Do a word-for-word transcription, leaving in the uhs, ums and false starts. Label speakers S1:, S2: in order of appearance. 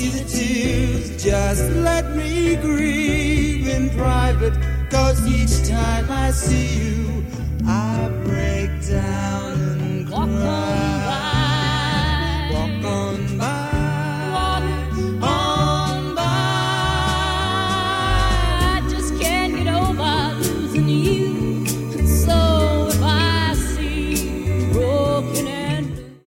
S1: see the tears, just let me grieve in private, 'cause each time I see you, I break down